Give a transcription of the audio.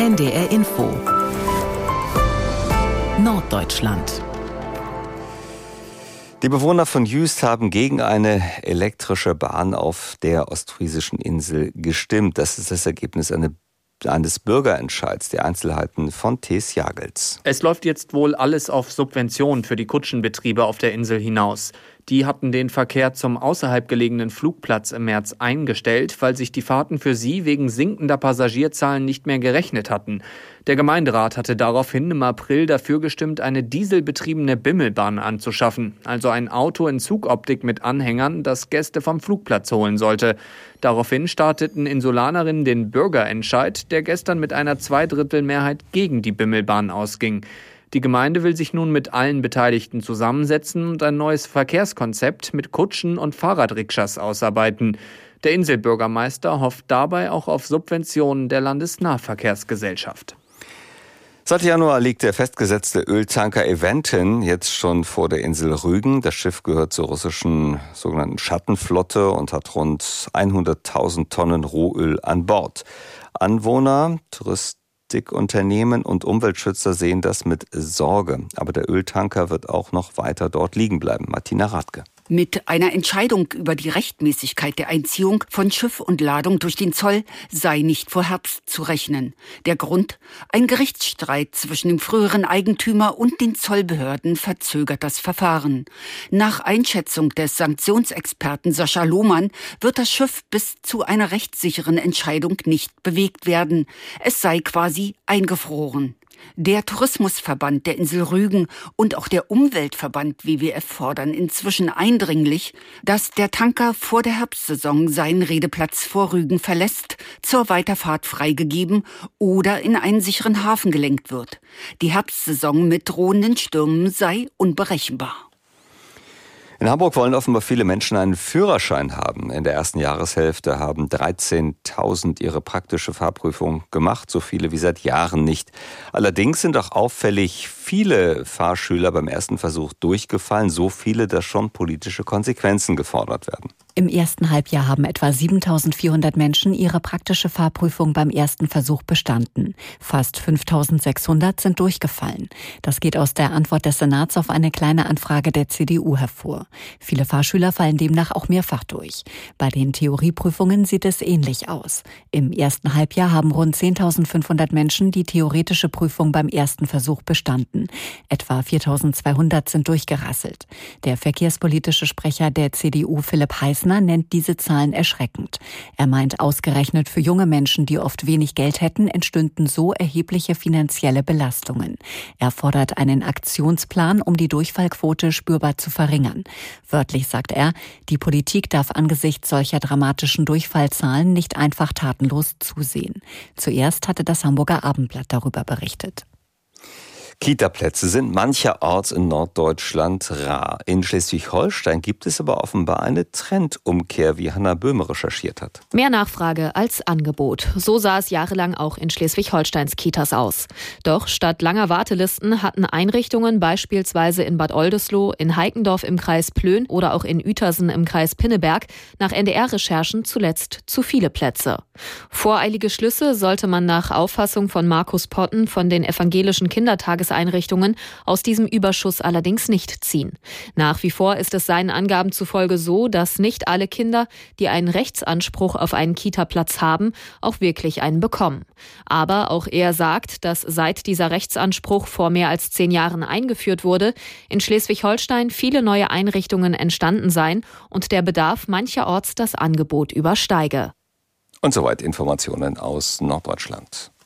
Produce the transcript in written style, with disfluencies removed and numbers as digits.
NDR Info Norddeutschland. Die Bewohner von Jüst haben gegen eine elektrische Bahn auf der ostfriesischen Insel gestimmt. Das ist das Ergebnis eines Bürgerentscheids. Die Einzelheiten von Thes Jagels. Es läuft jetzt wohl alles auf Subventionen für die Kutschenbetriebe auf der Insel hinaus. Die hatten den Verkehr zum außerhalb gelegenen Flugplatz im März eingestellt, weil sich die Fahrten für sie wegen sinkender Passagierzahlen nicht mehr gerechnet hatten. Der Gemeinderat hatte daraufhin im April dafür gestimmt, eine dieselbetriebene Bimmelbahn anzuschaffen, also ein Auto in Zugoptik mit Anhängern, das Gäste vom Flugplatz holen sollte. Daraufhin starteten Insulanerinnen den Bürgerentscheid, der gestern mit einer Zweidrittelmehrheit gegen die Bimmelbahn ausging. Die Gemeinde will sich nun mit allen Beteiligten zusammensetzen und ein neues Verkehrskonzept mit Kutschen und Fahrradrikschas ausarbeiten. Der Inselbürgermeister hofft dabei auch auf Subventionen der Landesnahverkehrsgesellschaft. Seit Januar liegt der festgesetzte Öltanker Eventin jetzt schon vor der Insel Rügen. Das Schiff gehört zur russischen sogenannten Schattenflotte und hat rund 100.000 Tonnen Rohöl an Bord. Anwohner, Unternehmen und Umweltschützer sehen das mit Sorge. Aber der Öltanker wird auch noch weiter dort liegen bleiben. Martina Radke. Mit einer Entscheidung über die Rechtmäßigkeit der Einziehung von Schiff und Ladung durch den Zoll sei nicht vor Herbst zu rechnen. Der Grund? Ein Gerichtsstreit zwischen dem früheren Eigentümer und den Zollbehörden verzögert das Verfahren. Nach Einschätzung des Sanktionsexperten Sascha Lohmann wird das Schiff bis zu einer rechtssicheren Entscheidung nicht bewegt werden. Es sei quasi eingefroren. Der Tourismusverband der Insel Rügen und auch der Umweltverband WWF fordern inzwischen eindringlich, dass der Tanker vor der Herbstsaison seinen Redeplatz vor Rügen verlässt, zur Weiterfahrt freigegeben oder in einen sicheren Hafen gelenkt wird. Die Herbstsaison mit drohenden Stürmen sei unberechenbar. In Hamburg wollen offenbar viele Menschen einen Führerschein haben. In der ersten Jahreshälfte haben 13.000 ihre praktische Fahrprüfung gemacht, so viele wie seit Jahren nicht. Allerdings sind auch auffällig viele Fahrschüler beim ersten Versuch durchgefallen, so viele, dass schon politische Konsequenzen gefordert werden. Im ersten Halbjahr haben etwa 7.400 Menschen ihre praktische Fahrprüfung beim ersten Versuch bestanden. Fast 5.600 sind durchgefallen. Das geht aus der Antwort des Senats auf eine kleine Anfrage der CDU hervor. Viele Fahrschüler fallen demnach auch mehrfach durch. Bei den Theorieprüfungen sieht es ähnlich aus. Im ersten Halbjahr haben rund 10.500 Menschen die theoretische Prüfung beim ersten Versuch bestanden. Etwa 4.200 sind durchgerasselt. Der verkehrspolitische Sprecher der CDU, Philipp Heißner, nennt diese Zahlen erschreckend. Er meint, ausgerechnet für junge Menschen, die oft wenig Geld hätten, entstünden so erhebliche finanzielle Belastungen. Er fordert einen Aktionsplan, um die Durchfallquote spürbar zu verringern. Wörtlich sagt er, die Politik darf angesichts solcher dramatischen Durchfallzahlen nicht einfach tatenlos zusehen. Zuerst hatte das Hamburger Abendblatt darüber berichtet. Kita-Plätze sind mancherorts in Norddeutschland rar. In Schleswig-Holstein gibt es aber offenbar eine Trendumkehr, wie Hanna Böhme recherchiert hat. Mehr Nachfrage als Angebot. So sah es jahrelang auch in Schleswig-Holsteins Kitas aus. Doch statt langer Wartelisten hatten Einrichtungen beispielsweise in Bad Oldesloe, in Heikendorf im Kreis Plön oder auch in Uetersen im Kreis Pinneberg nach NDR-Recherchen zuletzt zu viele Plätze. Voreilige Schlüsse sollte man nach Auffassung von Markus Potten von den evangelischen Kindertageseinrichtungen aus diesem Überschuss allerdings nicht ziehen. Nach wie vor ist es seinen Angaben zufolge so, dass nicht alle Kinder, die einen Rechtsanspruch auf einen Kita-Platz haben, auch wirklich einen bekommen. Aber auch er sagt, dass seit dieser Rechtsanspruch vor mehr als 10 Jahren eingeführt wurde, in Schleswig-Holstein viele neue Einrichtungen entstanden seien und der Bedarf mancherorts das Angebot übersteige. Und soweit Informationen aus Norddeutschland.